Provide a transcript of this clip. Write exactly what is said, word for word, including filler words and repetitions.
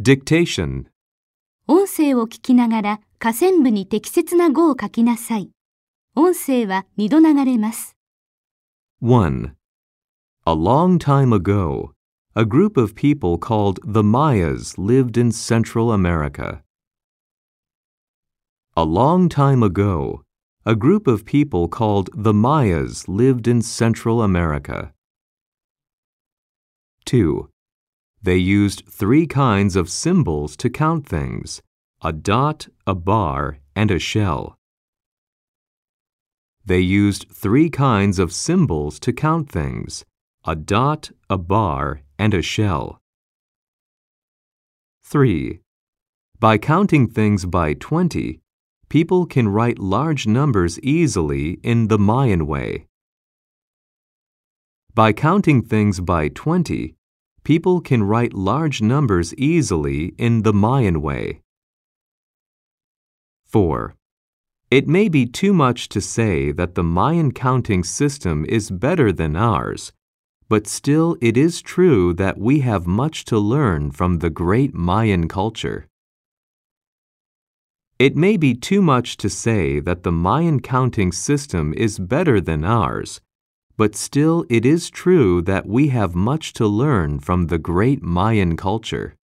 Dictation. 音声を聞きながら下線部に適切な語を書きなさい。音声はにど流れます。 one. A long time ago, a group of people called the Mayas lived in Central America. A long time ago, a group of people called the Mayas lived in Central America. two. They used three kinds of symbols to count things: a dot, a bar, and a shell. They used three kinds of symbols to count things: a dot, a bar, and a shell. three. By counting things by twenty, people can write large numbers easily in the Mayan way. By counting things by twenty, people can write large numbers easily in the Mayan way. four. It may be too much to say that the Mayan counting system is better than ours, but still it is true that we have much to learn from the great Mayan culture. It may be too much to say that the Mayan counting system is better than ours, but still it is true that we have much to learn from the great Mayan culture.